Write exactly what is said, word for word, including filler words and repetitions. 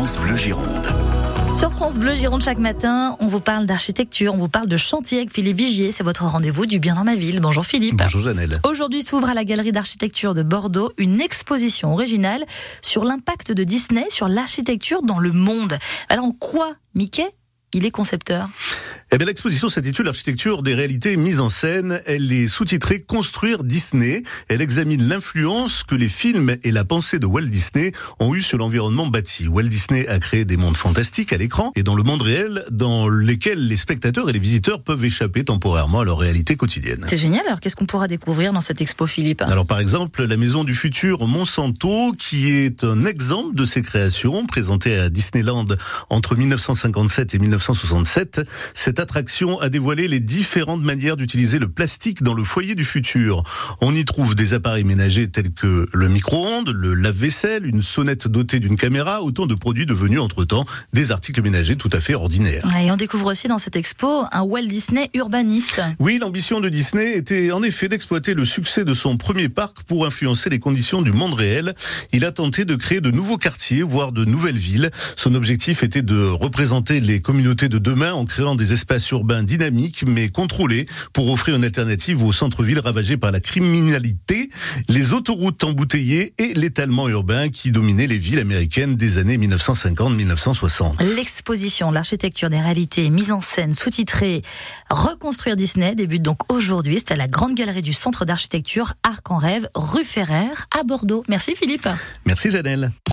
France Bleu Gironde. Sur France Bleu Gironde, chaque matin, on vous parle d'architecture, on vous parle de chantier avec Philippe Vigier. C'est votre rendez-vous du bien dans ma ville. Bonjour Philippe. Bonjour Janelle. Aujourd'hui s'ouvre à la Galerie d'Architecture de Bordeaux une exposition originale sur l'impact de Disney sur l'architecture dans le monde. Alors en quoi Mickey, il est concepteur ? Eh bien, l'exposition s'intitule Architecture des réalités mises en scène. Elle est sous-titrée Construire Disney. Elle examine l'influence que les films et la pensée de Walt Disney ont eu sur l'environnement bâti. Walt Disney a créé des mondes fantastiques à l'écran et dans le monde réel, dans lesquels les spectateurs et les visiteurs peuvent échapper temporairement à leur réalité quotidienne. C'est génial. Alors, qu'est-ce qu'on pourra découvrir dans cette expo, Philippe ? Alors, par exemple, la maison du futur Monsanto, qui est un exemple de ces créations présentées à Disneyland entre dix-neuf cent cinquante-sept et dix-neuf cent soixante-sept. Cette attraction a dévoilé les différentes manières d'utiliser le plastique dans le foyer du futur. On y trouve des appareils ménagers tels que le micro-ondes, le lave-vaisselle, une sonnette dotée d'une caméra, autant de produits devenus entre-temps des articles ménagers tout à fait ordinaires. Et on découvre aussi dans cette expo un Walt Disney urbaniste. Oui, l'ambition de Disney était en effet d'exploiter le succès de son premier parc pour influencer les conditions du monde réel. Il a tenté de créer de nouveaux quartiers, voire de nouvelles villes. Son objectif était de représenter les communautés de demain en créant des espaces urbains dynamiques mais contrôlés pour offrir une alternative aux centres-villes ravagés par la criminalité, les autoroutes embouteillées et l'étalement urbain qui dominait les villes américaines des années dix-neuf cent cinquante à dix-neuf cent soixante. L'exposition L'architecture des réalités mise en scène sous-titrée Reconstruire Disney débute donc aujourd'hui. C'est à la Grande Galerie du Centre d'Architecture Arc en Rêve, rue Ferrer à Bordeaux. Merci Philippe. Merci Janelle.